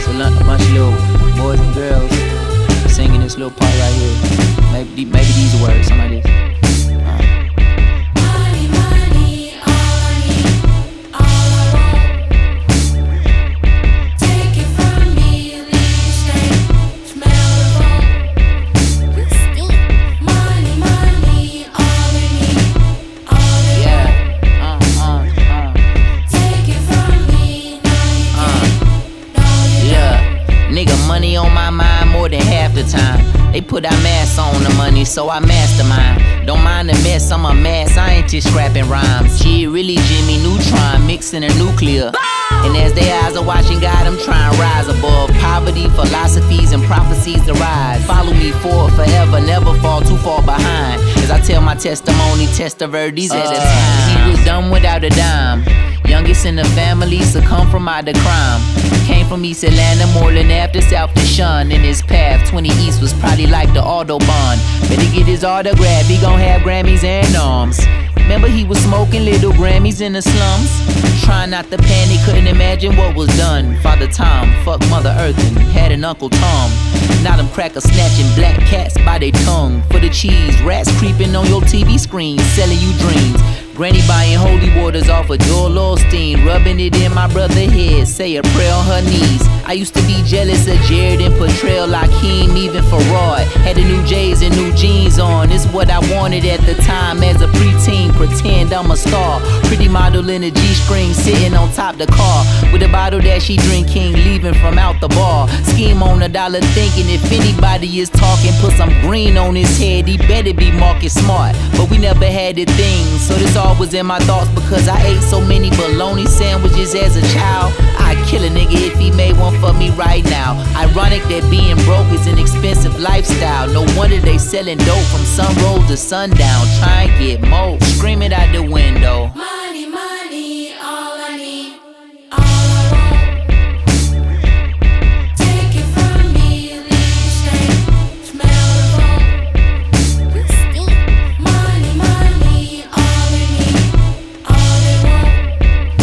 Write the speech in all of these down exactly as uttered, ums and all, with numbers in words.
It's a, a bunch of little boys and girls singing this little part right here. Maybe, maybe these words, something like this. Money on my mind more than half the time. They put our masks on the money, so I mastermind. Don't mind the mess, I'm a mass scientist scrapping rhymes. Shit, really Jimmy Neutron mixing a nuclear. And as their eyes are watching God, I'm trying to rise above poverty, philosophies, and prophecies to rise. Follow me forward forever, never fall too far behind. As I tell my testimony, test the verdicts at a time. He was dumb without a dime. Youngest in the family, succumbed from out the crime. Came from East Atlanta, Moreland after South to shun. In his path, twenty East was probably like the Autobahn. Better get his autograph, he gon' have Grammys and arms. Remember he was smoking little Grammys in the slums. Trying not to panic, couldn't imagine what was done. Father Tom, fuck Mother Earth and had an Uncle Tom. Now them crackers snatching black cats by their tongue. For the cheese, rats creeping on your T V screen, selling you dreams. Granny buying holy waters off of Joel Osteen, rubbing it in my brother's head, say a prayer on her knees. I used to be jealous of Jared and portrayal Lakeem, even Farad. Had the new J's and new jeans on, it's what I wanted at the time as a preteen. Pretend I'm a star, pretty model in a G-string, sitting on top the car, with a bottle that she drinking, leaving from out the bar. Scheme on a dollar thinking if anybody is talking, put some green on his head, he better be market smart. But we never had the thing, so this all was in my thoughts because I ate so many bologna sandwiches as a child. I'd kill a nigga if he made one for me right now. Ironic that being broke is an expensive lifestyle. No wonder they selling dope from sunroll to sundown. Try and get more, scream it out the window. Money, money, all I need, all I want. Take it from me, leave the state, smell the phone. You stink. Money, money, all they need, all they want.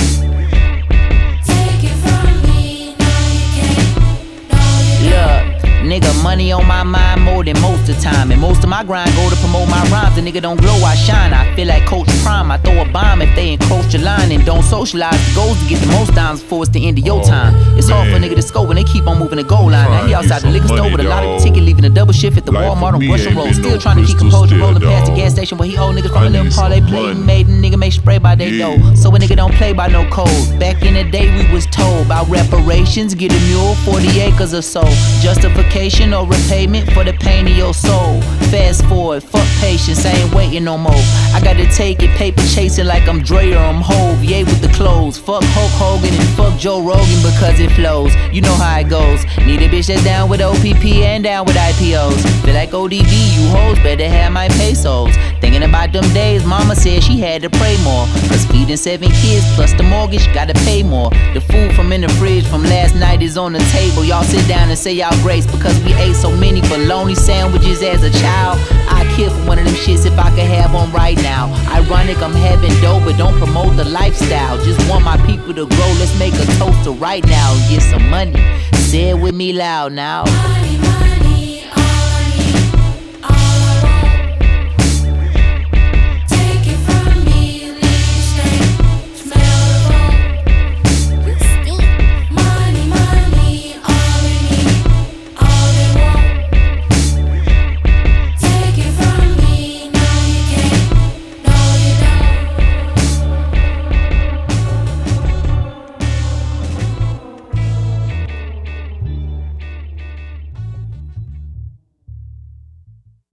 Take it from me, no you can't, no you Look, nigga, money on my mind more than most of the time. And most of my grind go to promote my rhymes. The nigga don't glow, I shine. I feel like Coach Prime. I throw a bomb if they encroach your line and don't socialize. The goals to get the most dimes before it's the end of your time. It's hard for a nigga to score when they keep on moving the goal line. Now he outside the liquor store with a lot of ticket, leaving a double shift at the Walmart on Russian Road. Still trying to keep composure, rolling past the gas station where he owe niggas from a little parlay play. Made a nigga make spray by they dough. So a nigga don't play by no code. Back in the day we was told about reparations, get a mule, forty acres or so. Justification or repayment for the pain of your soul. Fast forward, fuck patience, I ain't waiting no more. I gotta take it, paper chasing like I'm Dre or I'm Hove. Yay with the clothes. Fuck Hulk Hogan and fuck Joe Rogan because it flows. You know how it goes. Need a bitch that's down with O P P and down with I P Os. Feel like O D B, you hoes better have my pesos. Thinking about them days, mama said she had to pray more. Cause feeding seven kids plus the mortgage, gotta pay more. The food from in the fridge from last night is on the table. Y'all sit down and say y'all grace because we ate so many bologna sandwiches as a child. I'd kill for one of them shits if I could have one right now. Ironic, I'm having dope, but don't promote the lifestyle. Just want my people to grow, let's make a toast to right now and get some money. Say it with me loud now.